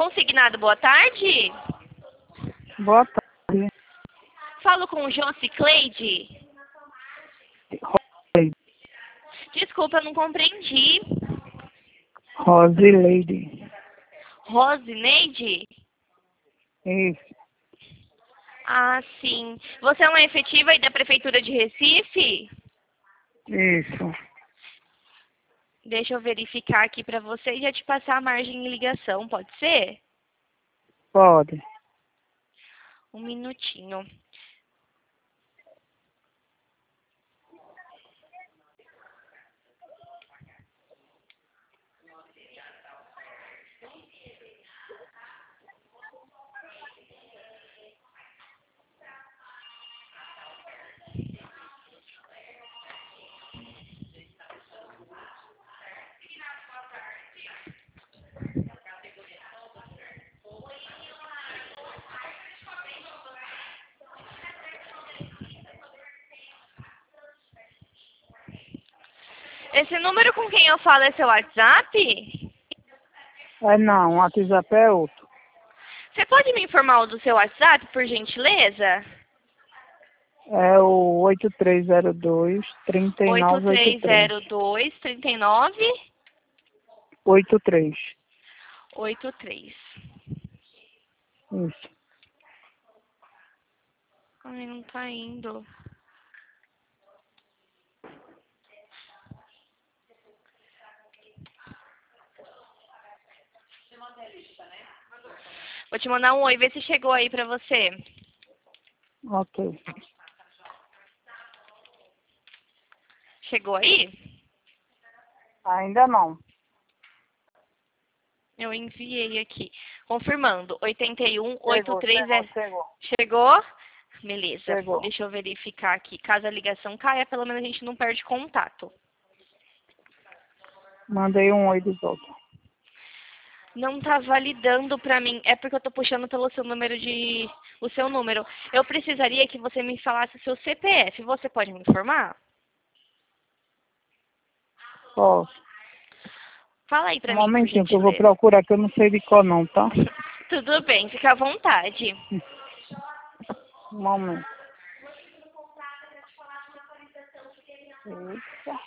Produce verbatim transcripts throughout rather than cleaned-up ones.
Consignado, boa tarde. Boa tarde. Falo com o Josi Cleide. Rose. Desculpa, eu não compreendi. Rosileide. Rosineide? Isso. Ah, sim. Você é uma efetiva aí da Prefeitura de Recife? Isso. Deixa eu verificar aqui para você e já te passar a margem de ligação, pode ser? Pode. Um minutinho. Esse número com quem eu falo é seu WhatsApp? É não, o WhatsApp é outro. Você pode me informar o do seu WhatsApp, por gentileza? É o oito três zero dois, três oito nove oito três três. zero dois, três nove oito três. oito três. Isso. Ai, não tá indo. Vou te mandar um oi, vê se chegou aí pra você. Ok. Chegou aí? Ainda não. Eu enviei aqui. Confirmando. oitenta e um, oitenta e Chegou, três chegou, é... chegou. Chegou? Beleza. Chegou. Deixa eu verificar aqui. Caso a ligação caia, pelo menos a gente não perde contato. Mandei um oi de volta. Não tá validando pra mim. É porque eu tô puxando pelo seu número de... O seu número. Eu precisaria que você me falasse o seu C P F. Você pode me informar? Posso. Fala aí pra Um mim, por momentinho que eu vou gentileza. procurar, que eu não sei de qual não, tá? Tudo bem, fica à vontade. Um momento. Eita.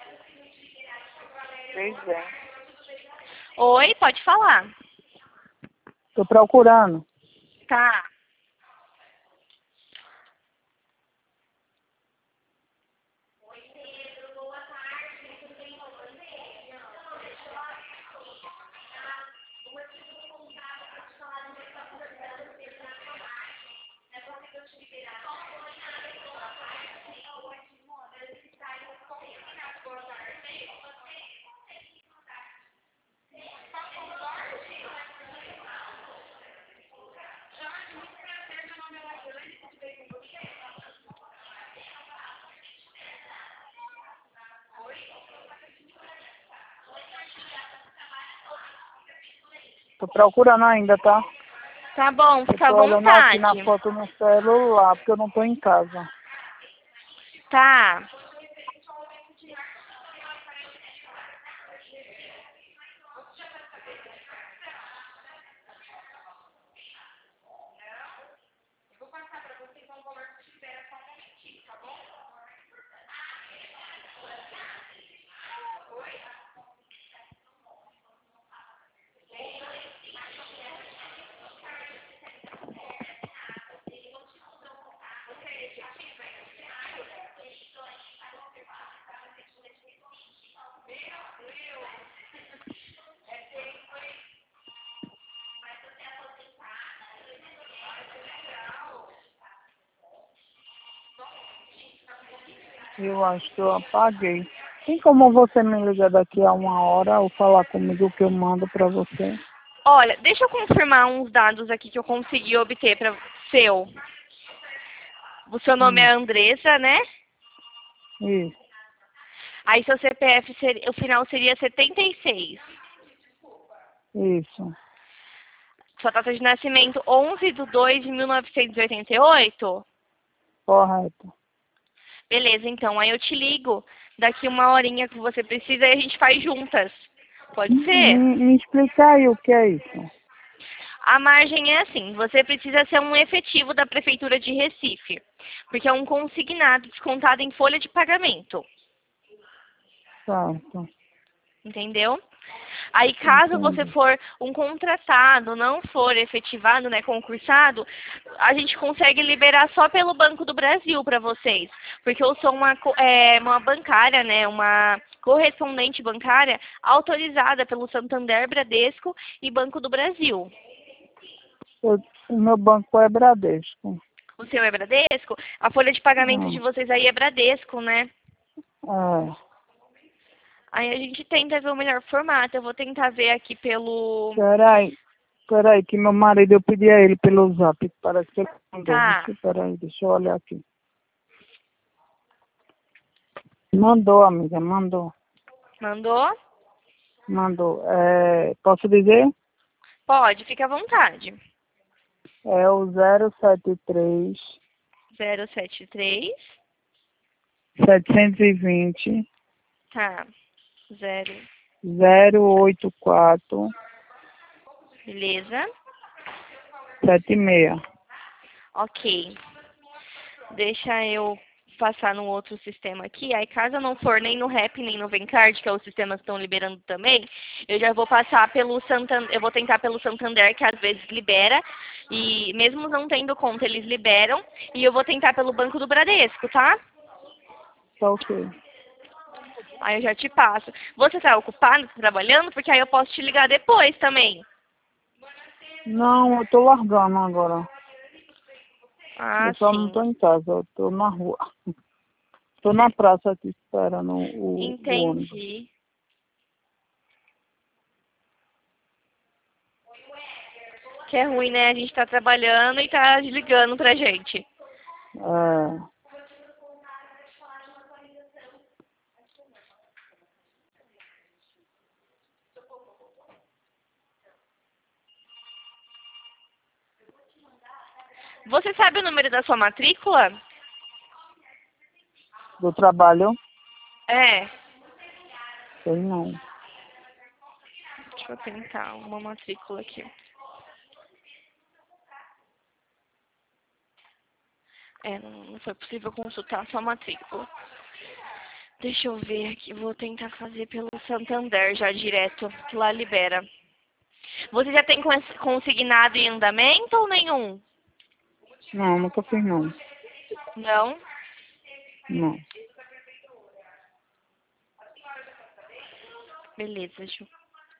Fez bem. Oi, pode falar. Tô procurando. Tá. Tô procurando ainda, tá? Tá bom, Eu fica à tô olhando aqui na vontade. foto no celular, porque eu não tô em casa. Tá. Eu acho que eu apaguei. Tem como você me ligar daqui a uma hora ou falar comigo que eu mando pra você? Olha, deixa eu confirmar uns dados aqui que eu consegui obter para seu. O seu nome é Hum, Andressa, né? isso, Aí seu C P F, seria, o final seria setenta e seis. isso. Sua data de nascimento, onze de dois de mil novecentos e oitenta e oito. Correto. Beleza, então. Aí eu te ligo daqui uma horinha que você precisa e a gente faz juntas. Pode Me, ser? me explica aí o que é isso. A margem é assim, você precisa ser um efetivo da Prefeitura de Recife, porque é um consignado descontado em folha de pagamento, Certo. entendeu? Aí, caso você Entendi. for um contratado, não for efetivado, né, concursado, a gente consegue liberar só pelo Banco do Brasil para vocês. Porque eu sou uma, co- é, uma bancária, né, uma correspondente bancária autorizada pelo Santander, Bradesco e Banco do Brasil. Eu- o meu banco é Bradesco. O seu é Bradesco? A folha de pagamento de Não. vocês aí é Bradesco, né? É. Aí a gente tenta ver o melhor formato. Eu vou tentar ver aqui pelo... Peraí. Peraí, que meu marido, eu pedi a ele pelo zap. Parece que ele mandou. Tá, Vixe, peraí, deixa eu olhar aqui. Mandou, amiga, mandou. mandou? Mandou. É, posso dizer? Pode, fica à vontade. É o zero sete três, zero sete três, setecentos e vinte, tá, zero, zero oito quatro, beleza. sete seis. Ok, deixa eu passar no outro sistema aqui. Aí, caso eu não for nem no Rap, nem no Vencard, que é os sistemas que estão liberando também, eu já vou passar pelo Santander, eu vou tentar pelo Santander, que às vezes libera, e mesmo não tendo conta, eles liberam, e eu vou tentar pelo Banco do Bradesco, tá? Tá ok. Aí eu já te passo. Você está ocupado, tá trabalhando? Porque aí eu posso te ligar depois também. Não, eu tô largando agora. Ah, Eu só não tô sim. em casa, eu tô na rua. Tô na praça aqui esperando o, o ônibus. Entendi. Que é ruim, né? A gente tá trabalhando e tá ligando pra gente. É, Você sabe o número da sua matrícula? do trabalho, É. sei não. Deixa eu tentar uma matrícula aqui. É, não não foi possível consultar a sua matrícula. Deixa eu ver aqui. Vou tentar fazer pelo Santander já direto, que lá libera. Você já tem cons- consignado em andamento ou nenhum? Não, nunca fiz não. Não? Não. Beleza, deixa eu...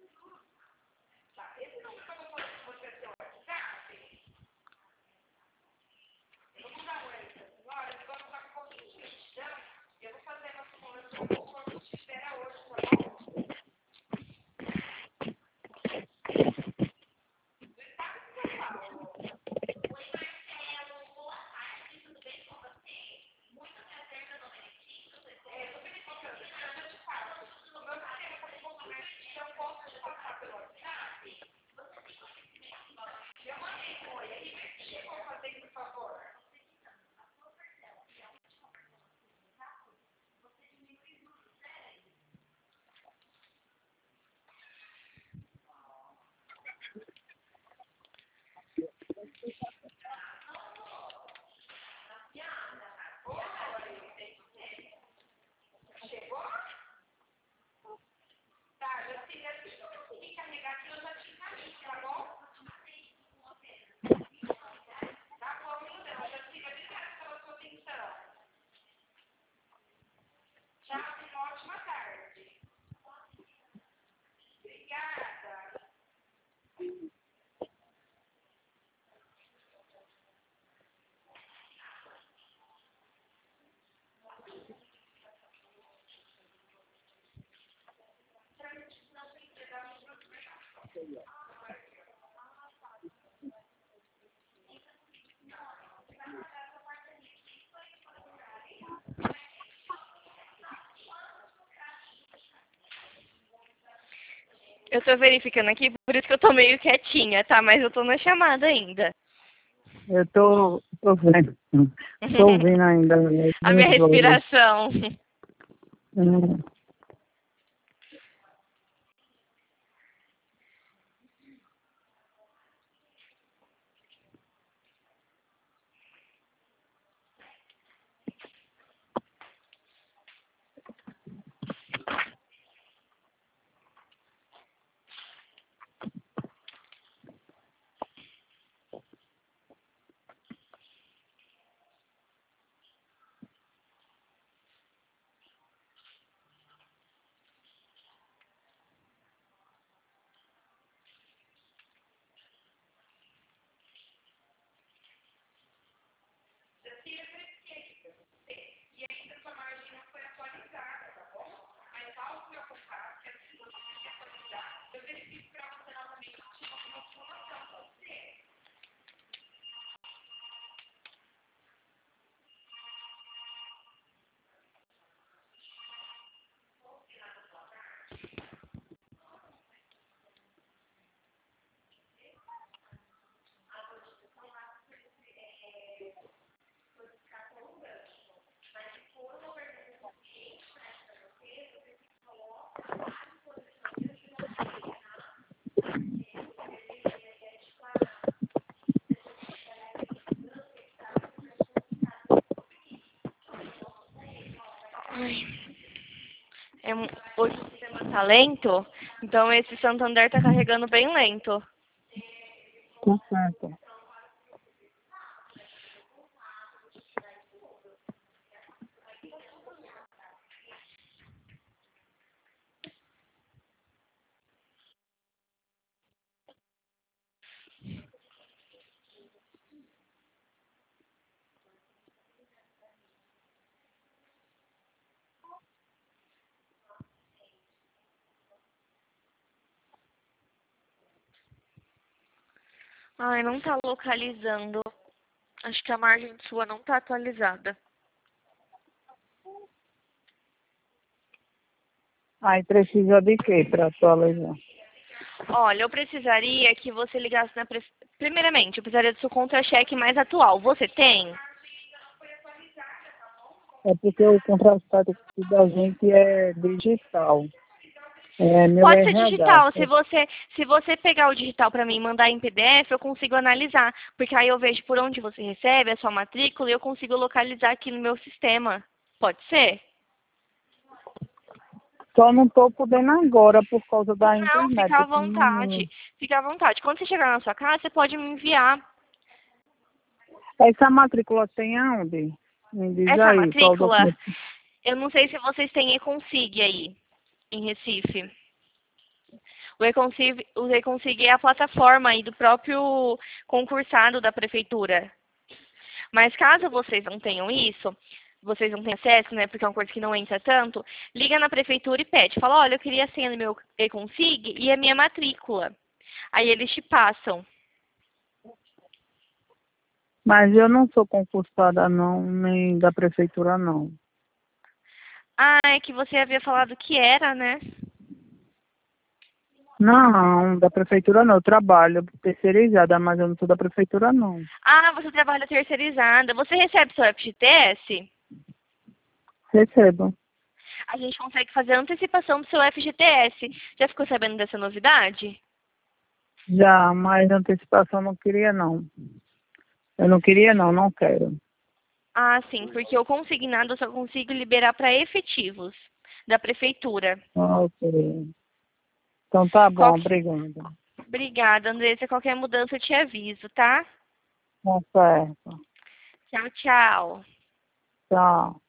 Eu tô verificando aqui, por isso que eu tô meio quietinha, tá? Mas eu tô na chamada ainda. Eu tô, tô vendo. Tô ouvindo ainda. Né? A minha Os olhos. respiração. Hum, Tá lento? Então esse Santander tá carregando bem lento. Tá certo. Ai, não tá localizando. Acho que a margem sua não tá atualizada. Aí precisa de quê para atualizar? Olha, eu precisaria que você ligasse na... Pre... Primeiramente, eu precisaria do seu contra-cheque mais atual. Você tem? É porque o contrato da gente é digital. É meu Pode ser R H. digital. Se você, se você pegar o digital para mim e mandar em P D F, eu consigo analisar. Porque aí eu vejo por onde você recebe a sua matrícula e eu consigo localizar aqui no meu sistema. Pode ser? Só não estou podendo agora por causa da Não, internet. fica à Que não... vontade. Fica à vontade. Quando você chegar na sua casa, você pode me enviar Essa matrícula tem aonde? Me diz essa aí, qual o matrícula. documento? Eu não sei se vocês têm Econsig aí, em Recife. O Econsig, o Econsig é a plataforma aí do próprio concursado da prefeitura. Mas caso vocês não tenham isso, vocês não têm acesso, né, porque é um curso que não entra tanto, liga na prefeitura e pede. Fala, olha, eu queria a senha do meu Econsig e a minha matrícula. Aí eles te passam. Mas eu não sou concursada não, nem da prefeitura não. Ah, é que você havia falado que era, né? Não, da prefeitura não. Eu trabalho terceirizada, mas eu não sou da prefeitura não. Ah, você trabalha terceirizada. Você recebe seu F G T S? Recebo. A gente consegue fazer a antecipação do seu F G T S. Já ficou sabendo dessa novidade? Já, mas antecipação não queria não. Eu não queria não, não quero. Ah, sim, porque o consignado eu só consigo liberar para efetivos da prefeitura. Ok. Então tá bom, Qual... obrigada. Obrigada, Andressa. Qualquer mudança eu te aviso, tá? Tá certo. Tchau, tchau. Tchau.